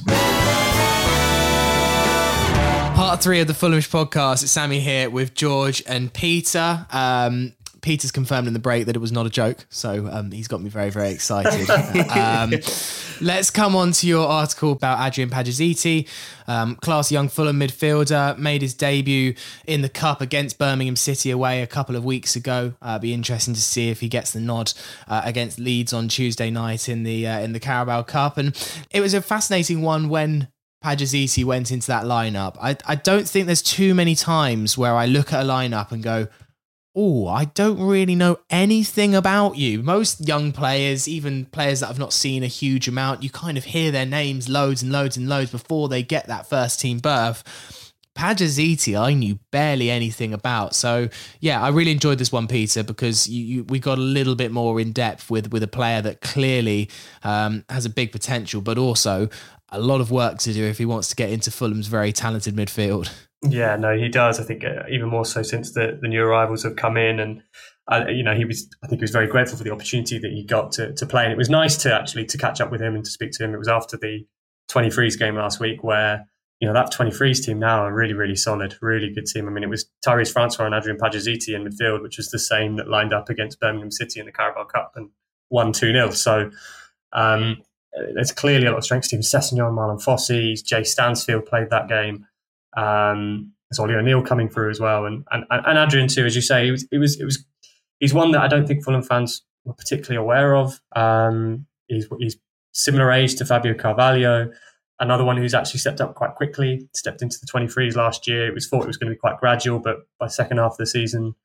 Part 3 of the Fulhamish podcast. It's Sammy here with George and Peter. Peter's confirmed in the break that it was not a joke, so he's got me very, very excited. Let's come on to your article about Adrian Pajaziti, class young Fulham midfielder, made his debut in the Cup against Birmingham City away a couple of weeks ago. Be interesting to see if he gets the nod against Leeds on Tuesday night in the Carabao Cup. And it was a fascinating one when Pajaziti went into that lineup. I don't think there's too many times where I look at a lineup and go, oh, I don't really know anything about you. Most young players, even players that I've not seen a huge amount, you kind of hear their names loads and loads and loads before they get that first team berth. Pajaziti, I knew barely anything about. So, yeah, I really enjoyed this one, Peter, because we got a little bit more in depth with a player that clearly has a big potential, but also a lot of work to do if he wants to get into Fulham's very talented midfield. Yeah, no, he does. I think even more so since the new arrivals have come in, and he was very grateful for the opportunity that he got to play. And it was nice to catch up with him and to speak to him. It was after the 23s game last week where that 23s team now are really, really solid, really good team. I mean, it was Tyrese Francois and Adrian Pajaziti in midfield, which was the same that lined up against Birmingham City in the Carabao Cup and won 2-0. So there's clearly a lot of strengths to him. Sessegnon, Marlon Fossey, Jay Stansfield played that game. There's Ollie O'Neill coming through as well, and Adrian too, as you say. He's one that I don't think Fulham fans were particularly aware of. He's similar age to Fabio Carvalho, another one who's actually stepped up quite quickly. Stepped into the 23s last year. It was thought it was going to be quite gradual, but by the second half of the season,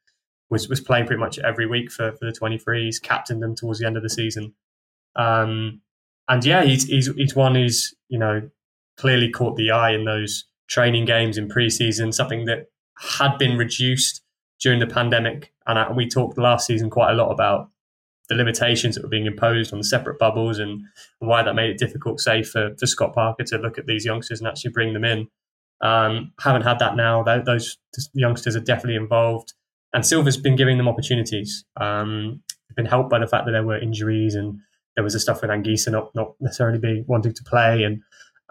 was playing pretty much every week for the 23s, captained them towards the end of the season. And yeah, he's one who's, clearly caught the eye in those training games in pre-season, something that had been reduced during the pandemic. And we talked last season quite a lot about the limitations that were being imposed on the separate bubbles and why that made it difficult, say, for Scott Parker to look at these youngsters and actually bring them in. Haven't had that now. Those youngsters are definitely involved. And Silva's been giving them opportunities. Been helped by the fact that there were injuries and there was the stuff with Anguissa not necessarily be wanting to play. And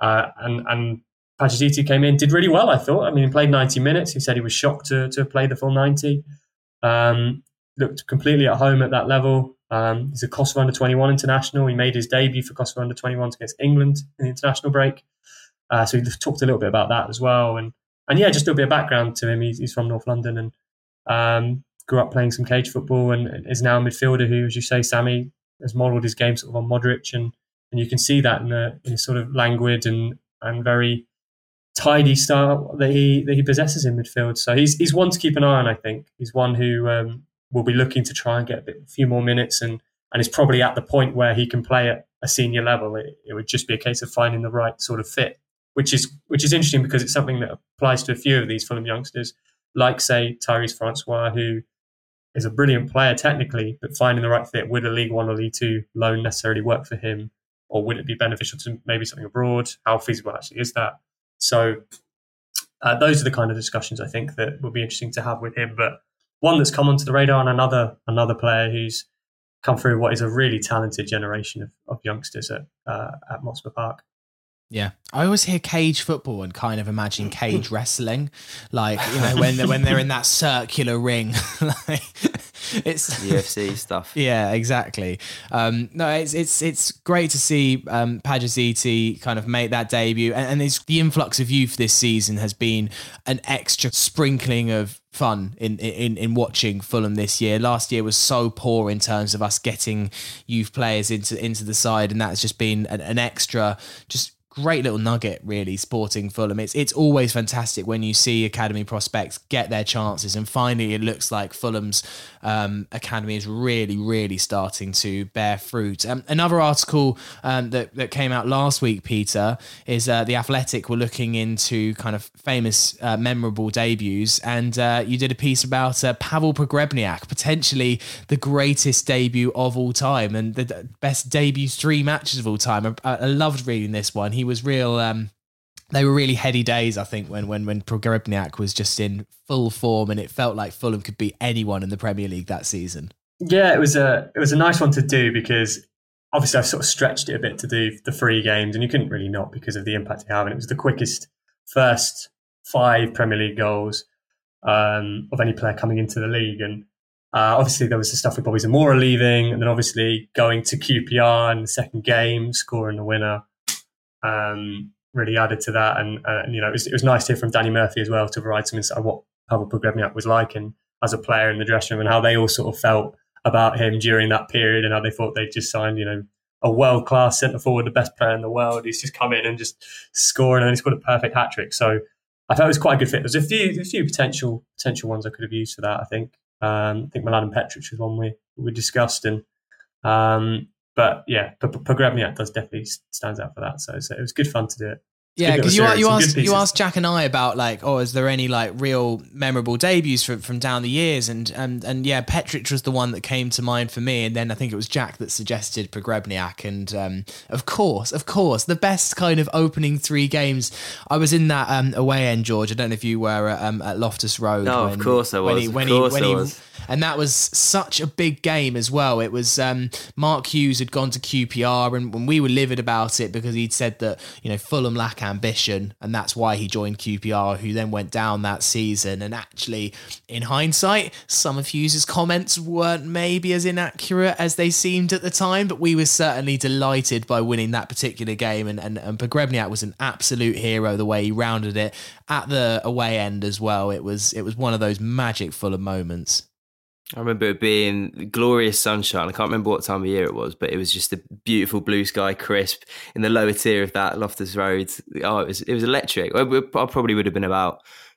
Pajaziti came in, did really well, I thought. I mean, he played 90 minutes. He said he was shocked to play the full 90. Looked completely at home at that level. He's a Kosovo under-21 international. He made his debut for Kosovo under-21s against England in the international break. So he talked a little bit about that as well. And yeah, just a little bit of background to him. He's from North London and grew up playing some cage football and is now a midfielder who, as you say, Sammy, has modelled his game sort of on Modric. And you can see that in a sort of languid and very tidy style that he possesses in midfield. So he's one to keep an eye on, I think. He's one who will be looking to try and get a few more minutes and is probably at the point where he can play at a senior level. It would just be a case of finding the right sort of fit, which is interesting because it's something that applies to a few of these Fulham youngsters, like, say, Tyrese Francois, who is a brilliant player technically, but finding the right fit. Would a League One or League Two loan necessarily work for him? Or would it be beneficial to maybe something abroad? How feasible actually is that? So those are the kind of discussions I think that will be interesting to have with him. But one that's come onto the radar, and another player who's come through what is a really talented generation of youngsters at Motspur Park. Yeah, I always hear cage football and kind of imagine cage wrestling, like, when they're in that circular ring, like it's UFC stuff. Yeah, exactly. No, it's great to see Pajaziti kind of make that debut, and the influx of youth this season has been an extra sprinkling of fun in watching Fulham this year. Last year was so poor in terms of us getting youth players into the side, and that's just been an extra just great little nugget, really, sporting Fulham. It's always fantastic when you see academy prospects get their chances, and finally it looks like Fulham's academy is really, really starting to bear fruit. Another article that came out last week, Peter, is The Athletic were looking into kind of famous, memorable debuts, and you did a piece about Pavel Pogrebniak, potentially the greatest debut of all time and the best debut 3 matches of all time. I loved reading this one. He was real. They were really heady days, I think, when Pogrebniak was just in full form, and it felt like Fulham could beat anyone in the Premier League that season. Yeah, it was a nice one to do because obviously I sort of stretched it a bit to do the 3 games, and you couldn't really not because of the impact he had. And it was the quickest first 5 Premier League goals of any player coming into the league. And obviously there was the stuff with Bobby Zamora leaving, and then obviously going to QPR in the second game, scoring the winner. Really added to that, and it was nice to hear from Danny Murphy as well to provide some insight on what Pavel Pogrebniak was like and as a player in the dressing room, and how they all sort of felt about him during that period, and how they thought they'd just signed a world-class centre forward, the best player in the world. He's just come in and just scored, and then he's got a perfect hat trick. So I thought it was quite a good fit. There's a few potential ones I could have used for that. I think Mladen Petric was one we discussed, and but yeah, Pogrebniak does definitely stands out for that. So it was good fun to do it. Yeah, because you asked Jack and I about is there any real memorable debuts from down the years, and yeah, Petric was the one that came to mind for me, and then I think it was Jack that suggested Pogrebniak, and of course, the best kind of opening 3 games. I was in that away end, George. I don't know if you were at Loftus Road. No, of course I was. And that was such a big game as well. It was Mark Hughes had gone to QPR, and when we were livid about it because he'd said that Fulham lack ambition, and that's why he joined QPR, who then went down that season. And actually, in hindsight, some of Hughes' comments weren't maybe as inaccurate as they seemed at the time, but we were certainly delighted by winning that particular game. And Pogrebniak was an absolute hero the way he rounded it at the away end as well. It was one of those magic Fulham moments. I remember it being glorious sunshine. I can't remember what time of year it was, but it was just a beautiful blue sky, crisp in the lower tier of that Loftus Road. Oh, it was electric. I probably would have been about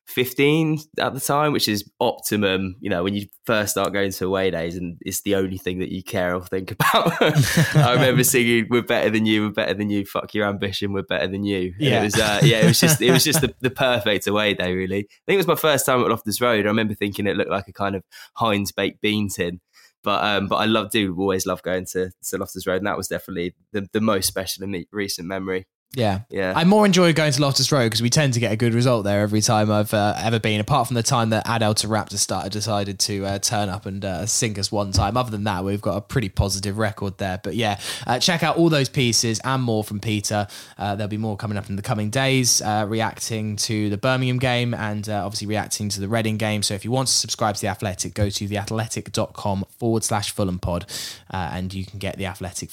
15 at the time, which is optimum, when you first start going to away days and it's the only thing that you care or think about. I remember singing "We're better than you, fuck your ambition, we're better than you." Yeah. It was just the perfect away day, really. I think it was my first time at Loftus Road. I remember thinking it looked like a kind of Heinz baked bean tin. But I always love going to Loftus Road, and that was definitely the most special in recent memory. Yeah. I more enjoy going to Loftus Road because we tend to get a good result there every time I've ever been, apart from the time that Adel Raptor decided to turn up and sink us one time. Other than that, we've got a pretty positive record there. But yeah, check out all those pieces and more from Peter. There'll be more coming up in the coming days, reacting to the Birmingham game and obviously reacting to the Reading game. So if you want to subscribe to The Athletic, go to theathletic.com/FulhamPod and you can get The Athletic for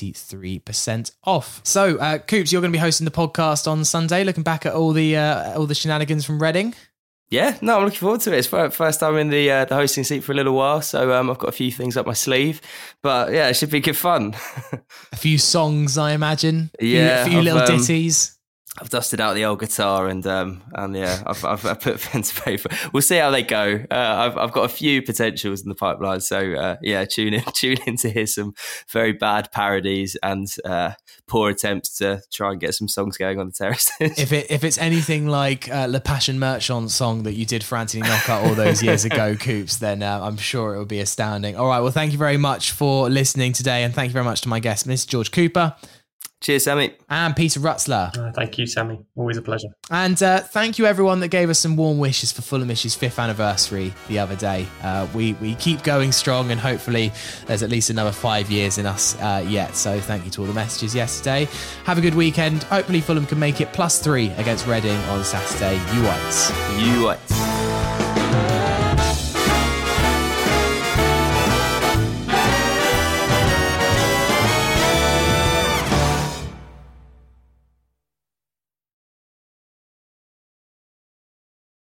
33% off. So, Coops, you're going to be hosting the podcast on Sunday, looking back at all the shenanigans from Reading. Yeah, no, I'm looking forward to it. It's first time in the hosting seat for a little while, so I've got a few things up my sleeve. But yeah, it should be good fun. A few songs, I imagine. Yeah, a few little ditties. I've dusted out the old guitar and yeah, I've put pen to paper. We'll see how they go. I've got a few potentials in the pipeline, so yeah, tune in to hear some very bad parodies and poor attempts to try and get some songs going on the terraces. If it's anything like Le Passion Merchant song that you did for Anthony Knockout all those years ago, Coops, then I'm sure it will be astounding. All right, well, thank you very much for listening today, and thank you very much to my guest, Mr. George Cooper. Cheers, Sammy. And Peter Rutzler. Thank you, Sammy. Always a pleasure. And thank you, everyone that gave us some warm wishes for Fulhamish's 5th anniversary the other day. We keep going strong, and hopefully there's at least another 5 years in us yet. So thank you to all the messages yesterday. Have a good weekend. Hopefully Fulham can make it +3 against Reading on Saturday. You Whites. You Whites.